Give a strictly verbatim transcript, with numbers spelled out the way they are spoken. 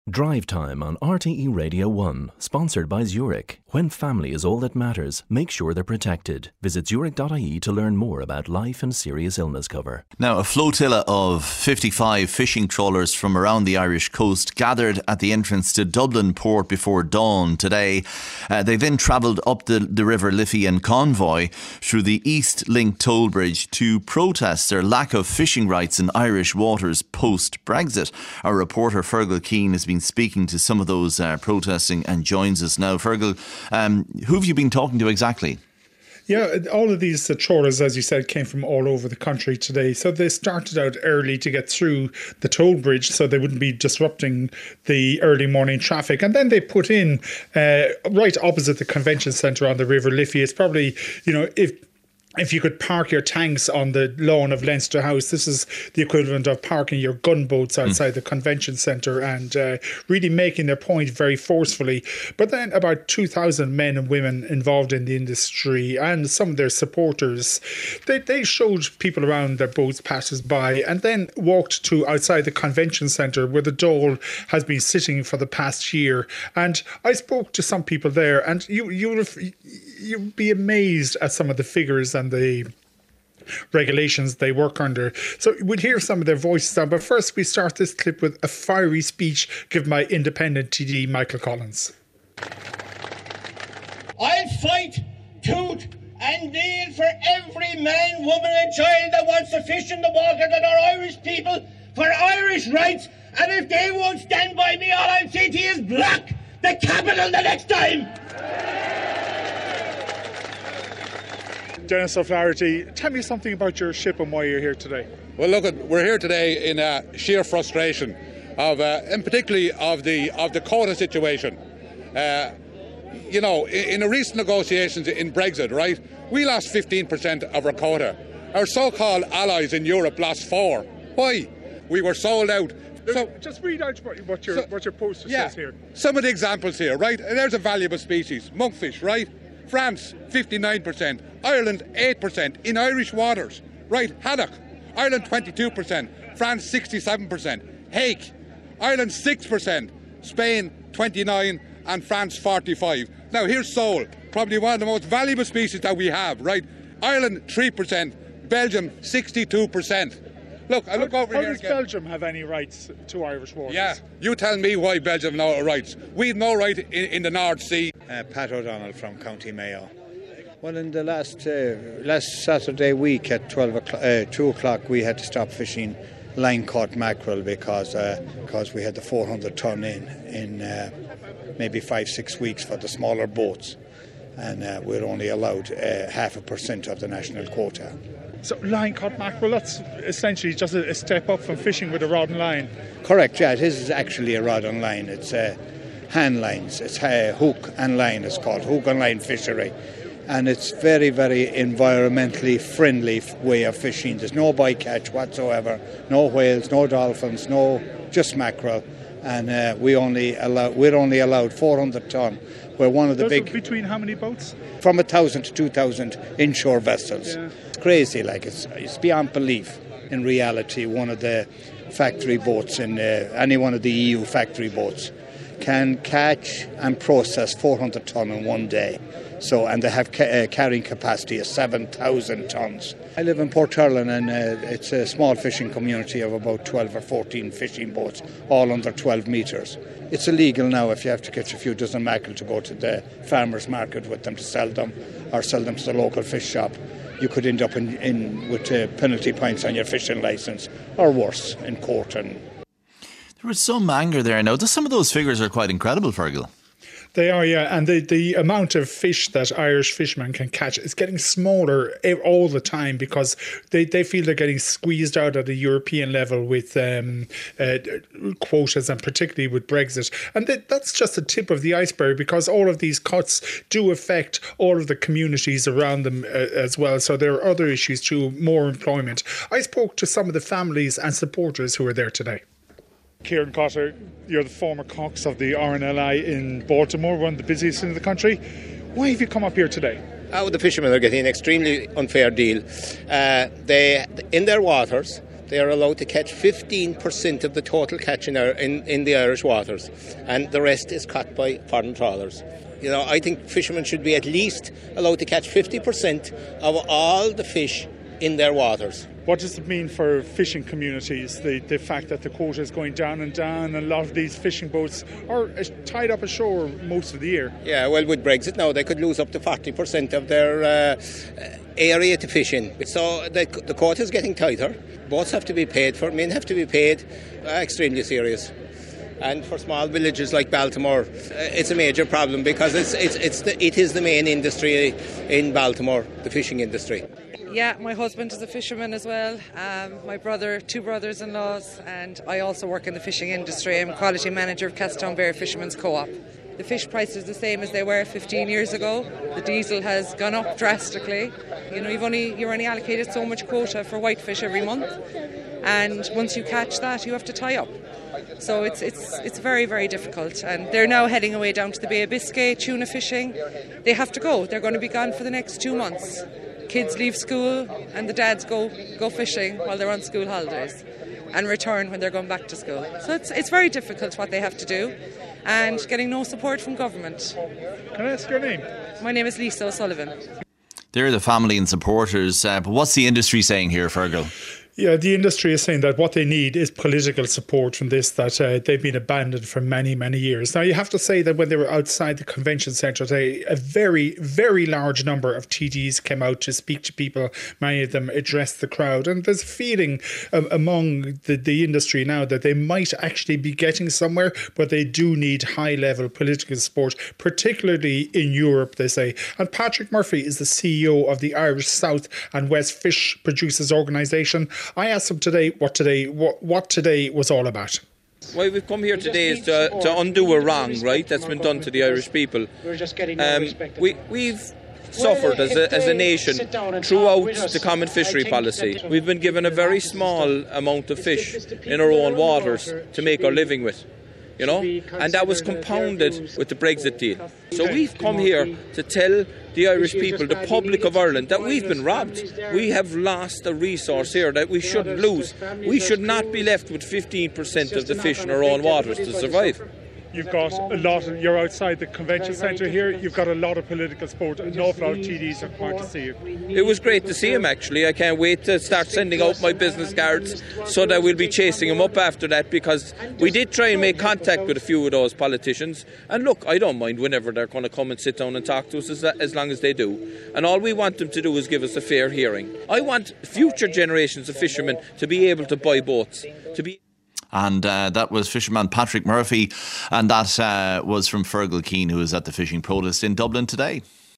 Drive Time on R T E Radio one, sponsored by Zurich. When family is all that matters, make sure they're protected. Visit zurich dot I E to learn more about life and serious illness cover. Now, a flotilla of fifty-five fishing trawlers from around the Irish coast gathered at the entrance to Dublin port before dawn today. Uh, they then travelled up the, the River Liffey in convoy through the East Link toll bridge to protest their lack of fishing rights in Irish waters post-Brexit. Our reporter Fergal Keane has been speaking to some of those uh, protesting and joins us now. Fergal, um, who have you been talking to exactly? Yeah, all of these uh, trawlers, as you said, came from all over the country today. So they started out early to get through the toll bridge so they wouldn't be disrupting the early morning traffic. And then they put in uh, right opposite the convention centre on the River Liffey. It's probably, you know, if If you could park your tanks on the lawn of Leinster House, this is the equivalent of parking your gunboats outside mm. the convention centre and uh, really making their point very forcefully. But then about two thousand men and women involved in the industry and some of their supporters, they, they showed people around their boats passers by and then walked to outside the convention centre where the Dáil has been sitting for the past year. And I spoke to some people there, and you, you'll, you'll be amazed at some of the figures and the regulations they work under. So we'll hear some of their voices now, but first we start this clip with a fiery speech given by Independent T D Michael Collins. I'll fight tooth and nail for every man, woman and child that wants to fish in the water that are Irish people for Irish rights, and if they won't stand by me, all I'll say to you is block the capital the next time. Dennis O'Flaherty, tell me something about your ship and why you're here today. Well, look, we're here today in uh, sheer frustration of, uh, and particularly of the of the quota situation. Uh, you know, in, in the recent negotiations in Brexit, right, we lost fifteen percent of our quota. Our so-called allies in Europe lost four. Why? We were sold out. So just read out what your so, what your poster yeah, says here. Some of the examples here, right? There's a valuable species, monkfish, right? France, fifty-nine percent. Ireland, eight percent in Irish waters. Right, haddock. Ireland, twenty-two percent. France, sixty-seven percent. Hake. Ireland, six percent. Spain, twenty-nine percent. And France, forty-five percent. Now, here's sole. Probably one of the most valuable species that we have, right? Ireland, three percent. Belgium, sixty-two percent. Look, I look how, over how here does again. Belgium have any rights to Irish waters? Yeah, you tell me why Belgium have no rights. We've no right in, in the North Sea. Uh, Pat O'Donnell from County Mayo. Well, in the last uh, last Saturday week at twelve o'clock, uh, two o'clock, we had to stop fishing line caught mackerel because uh, because we had the four hundred ton in in uh, maybe five six weeks for the smaller boats, and uh, we're only allowed uh, half a percent of the national quota. So line caught mackerel, that's essentially just a, a step up from fishing with a rod and line. Correct, yeah, it is actually a rod and line. It's uh, hand lines, it's uh, hook and line, it's called hook and line fishery. And it's very, very environmentally friendly way of fishing. There's no bycatch whatsoever, no whales, no dolphins, no just mackerel. And uh, we only allow we're only allowed four hundred ton. We're one of the Those big. Between how many boats? From a thousand to two thousand inshore vessels. Yeah. It's crazy, like it's it's beyond belief. In reality, one of the factory boats in uh, any one of the E U factory boats can catch and process four hundred ton in one day. So, and they have ca- uh, carrying capacity of seven thousand tons. I live in Portherlin, and uh, it's a small fishing community of about twelve or fourteen fishing boats, all under twelve metres. It's illegal now if you have to catch a few dozen mackerel to go to the farmers' market with them to sell them, or sell them to the local fish shop. You could end up in, in with uh, penalty points on your fishing licence, or worse, in court. And there was some anger there now. Some of those figures are quite incredible, Fergal. They are, yeah, and the, the amount of fish that Irish fishermen can catch is getting smaller all the time because they, they feel they're getting squeezed out at a European level with um, uh, quotas, and particularly with Brexit. And that, that's just the tip of the iceberg, because all of these cuts do affect all of the communities around them uh, as well. So there are other issues too, more employment. I spoke to some of the families and supporters who were there today. Kieran Cotter, you're the former cox of the R N L I in Baltimore, one of the busiest in the country. Why have you come up here today? Oh, the fishermen are getting an extremely unfair deal. Uh, they, in their waters, They are allowed to catch fifteen percent of the total catch in, our, in, in the Irish waters, and the rest is caught by foreign trawlers. You know, I think fishermen should be at least allowed to catch fifty percent of all the fish in their waters. What does it mean for fishing communities, the, the fact that the quota is going down and down, and a lot of these fishing boats are tied up ashore most of the year? Yeah, well, with Brexit now, they could lose up to forty percent of their uh, area to fish in. So the, the quota is getting tighter. Boats have to be paid for, men have to be paid. Uh, extremely serious. And for small villages like Baltimore, it's a major problem because it's, it's, it's the, it is the main industry in Baltimore, the fishing industry. Yeah, my husband is a fisherman as well. Um, my brother, two brothers-in-laws, and I also work in the fishing industry. I'm quality manager of Castlestownbere Fishermen's Co-op. The fish price is the same as they were fifteen years ago. The diesel has gone up drastically. You know, you've only you're only allocated so much quota for whitefish every month, and once you catch that, you have to tie up. So it's it's it's very, very difficult, and they're now heading away down to the Bay of Biscay, tuna fishing. They have to go. They're going to be gone for the next two months. Kids leave school and the dads go go fishing while they're on school holidays and return when they're going back to school. So it's it's very difficult what they have to do, and getting no support from government. Can I ask your name? My name is Lisa O'Sullivan. They're the family and supporters, uh, but what's the industry saying here, Fergal? Yeah, the industry is saying that what they need is political support from this, that uh, they've been abandoned for many, many years. Now, you have to say that when they were outside the convention centre today, a very, very large number of T Ds came out to speak to people. Many of them addressed the crowd. And there's a feeling um, among the, the industry now that they might actually be getting somewhere, but they do need high-level political support, particularly in Europe, they say. And Patrick Murphy is the C E O of the Irish South and West Fish Producers Organisation. I asked him today what today what, what today was all about. Why we've come here today is to, to undo a wrong, right, that's been done to the Irish people. Um, we, we've suffered as a, as a nation throughout the common fishery policy. We've been given a very small amount of fish in our own waters to make our living with. You know, and that was compounded with the Brexit deal. So we've come here to tell the Irish people, the public of Ireland, that we've been robbed. We have lost a resource here that we shouldn't lose. We should not be left with fifteen percent of the fish in our own waters to survive. You've got a lot of, you're outside the convention centre here, you've got a lot of political support, an awful lot of T Ds are coming to see you. It was great to see him, actually. I can't wait to start sending out my business cards so that we'll be chasing him up after that, because we did try and make contact with a few of those politicians. And look, I don't mind whenever they're going to come and sit down and talk to us, as, as long as they do. And all we want them to do is give us a fair hearing. I want future generations of fishermen to be able to buy boats, to be... And uh, that was fisherman Patrick Murphy, and that uh, was from Fergal Keane, who was at the fishing protest in Dublin today.